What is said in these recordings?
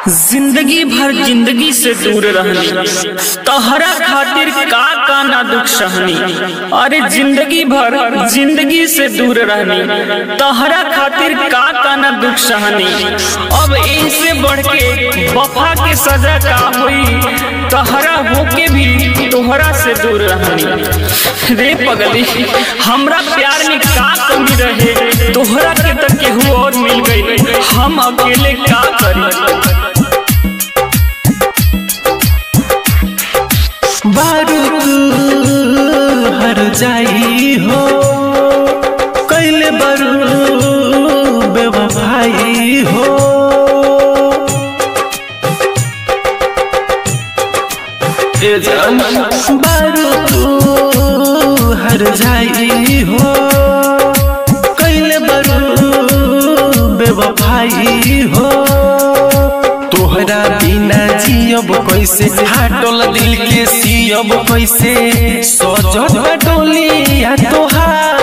जिंदगी भर जिंदगी से दूर रहनी, तहरा खातिर का ना दुख सहनी। अरे जिंदगी भर जिंदगी से दूर रहनी, तहरा खातिर का ना दुख सहनी। अब इनसे बढ़ के वफा के सजा का हुई, तहरा होके भी तोहरा से दूर रहनी। रे पगली हमरा प्यार में का कमी रहे, तोहरा के तक केहू और मिल गई, हम अकेले का करी। बारूद हर जाई हो कैले बारू बेवफाई हो। बारूद हर जाई हो कैले बारू बेवफाई हो। तोहरा बिना जियब कैसे, हाटल दिल के सियब कैसे, सजत डोलिया तोहार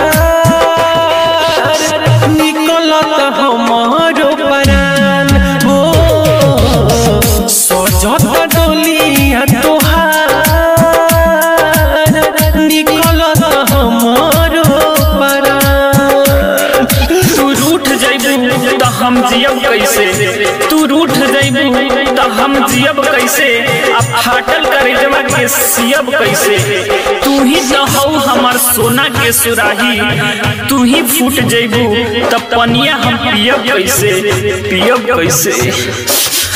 निकलत हमारो परान हो। सजत डोलिया तोहार निकलत हमारो परान। तू रूठ जइबू त हम जियब कैसे, तू रूठ जइबू त हम जियब कैसे, अब फाटल करेजवा के सियब कैसे। तू ही तो हऊ हमार सोना के सुराही, तू ही फूट जइबू त पनिया हम पियब कैसे, पियब कैसे।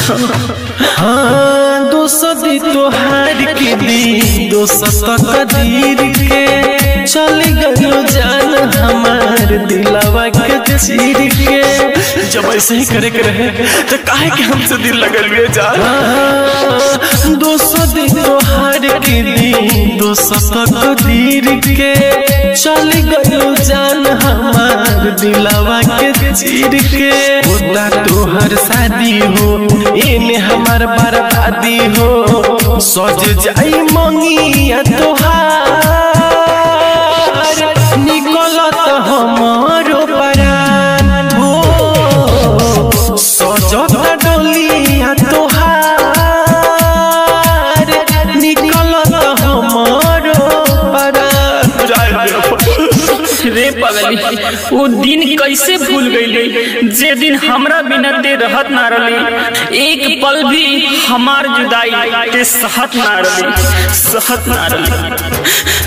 हाँ दोसदी तोहार के दी दोस्त कदीर के, चल गयो जान हमार दिलवा के चीर के। जब ऐसे ही करे के रहे तो काहे के हमसे दिल लगल हुए जान। हाँ दोसदी तोहार के दी दोस्त कदीर के, चल गयो जान हमार दिलवा के चीर के। होता तोहर शादी हो एने हमार बर्बादी हो, सज जाई मंगिया तोहार निकलत हमारो परान हो। सजत डोलिया तोहार निकलत हमारो परान। रे पगली वो दिन कैसे भूल गई, जे दिन हमरा बिना ते रहत ना रही, एक पल भी हमार जुदाई ते सहत ना रही, सहत ना रही।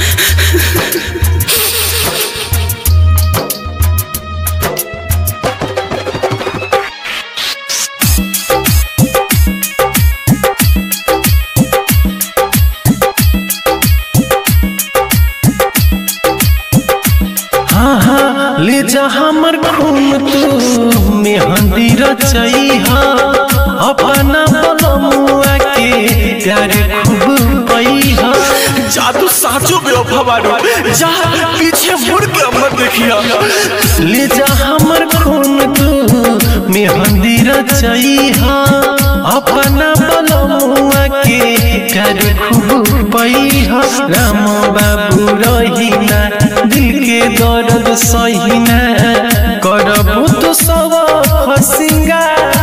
ले जा हमर खून तू मेहंदी रचैहा, अपना बलमुआ के प्यार खूब पैहा। जादू साचो बेवफा बारू, जा पीछे मुड़ के मत देखिया। ले जा हमर खून तू मेहंदी रचैहा, अपना बलमुआ के प्यार खूब पैहा। राम बाबू रहीना दिल के दर्द सहीना, करबू तो सब खसिंगा।